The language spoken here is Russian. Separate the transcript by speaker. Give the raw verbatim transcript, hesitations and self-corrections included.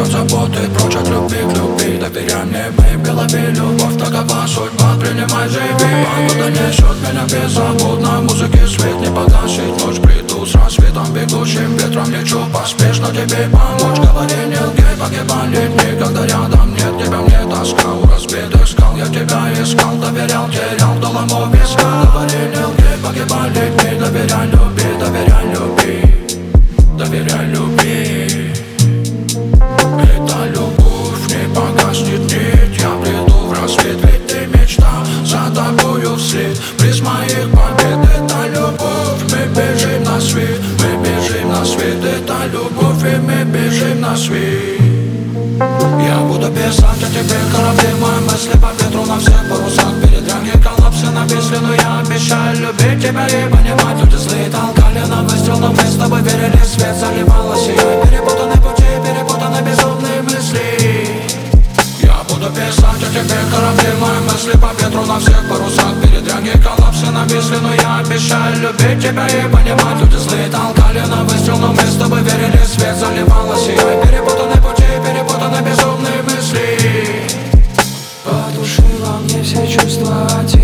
Speaker 1: от заботы, прочь от любви к любви. Доверяй мне, в моей голове любовь, такова судьба, принимай, живи. Погода несет меня беззаботно, музыки свет не погасит. Ночь приду с рассветом, бегущим ветром лечу поспешно тебе помочь. Говори, не лгай, погибали дни, когда рядом нет тебя, мне тоска. У разбитых скал я тебя искал, доверял, терял, доломов виска. Говори, не лгай, погибали дни, доверяй, люби, доверяй, люби. Доверяй, люби. Эта любовь не погаснет нить. Я приду в рассвет, ведь ты мечта за тобою вслед. Приз моих побед, это любовь. Мы бежим на свет, мы бежим на свет. Это любовь, и мы бежим на свет. Я буду писать о тебе корабли, мои мысли по ветру на всех парусах. Передряги, коллапсы нависли, но я обещаю любить тебя и понимать. Люди злые толкали на выстрел, но мы с тобой верили, свет заливалось ее. Перепутаны пути, перепутаны безумные мысли. Я буду писать о тебе корабли, мои мысли по ветру на всех парусах. Передряги, коллапсы нависли, но я обещаю любить тебя и понимать. Люди злые толкали на выстрел, но мы с тобой верили, свет заливалось ее. Перепутаны пути, перепутаны безумные мысли.
Speaker 2: Потуши во мне все чувства.